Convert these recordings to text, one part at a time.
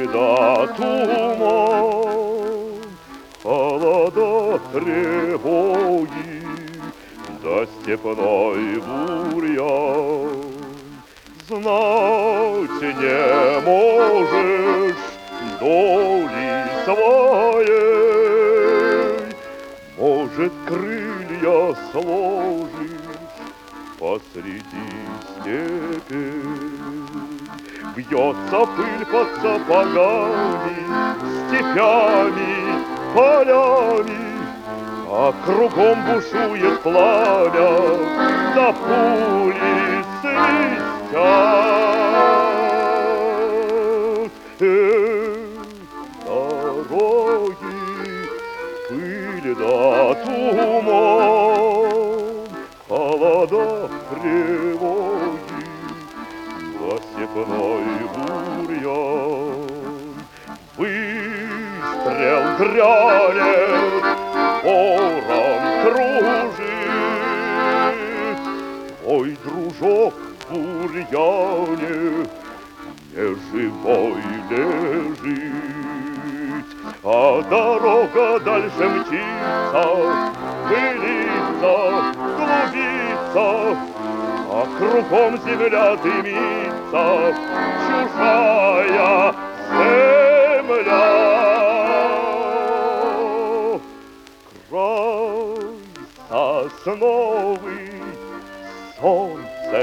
да туман, холода, тревоги, да степной бурьян. Знать не можешь доли своей, может, крылья сложишь посреди степи. Бьется пыль под сапогами, степями, полями, а кругом бушует пламя, да пули свистят. Дороги, пыль да туман, холода, тревоги, да степной бурьян. Выстрел грянет, ворон кружит, твой дружок в бурьяне неживой лежит. А дорога дальше мчится, пылится, клубится, а кругом земля дымится, чужая земля. Край сосновый, солнце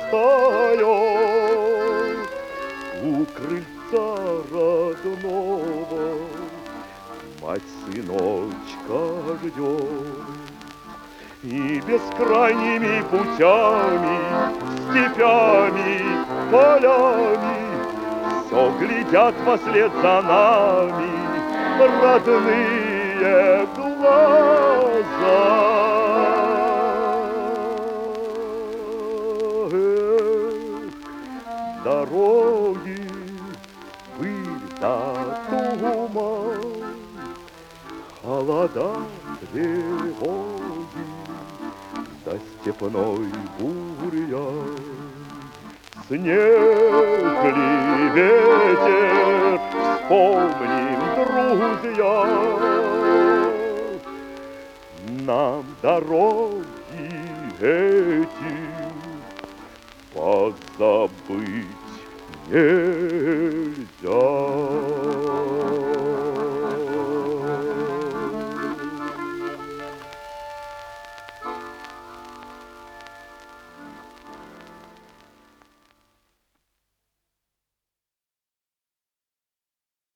встает, у крыльца родного мать сыночка ждет. И бескрайними путями, степями, полями все глядят вслед за нами родные глаза. Дороги, пыль да туман, холода, тревоги, да степной бурьян. Снег ли ветер, вспомним, друзья, нам дороги эти позабыть нельзя.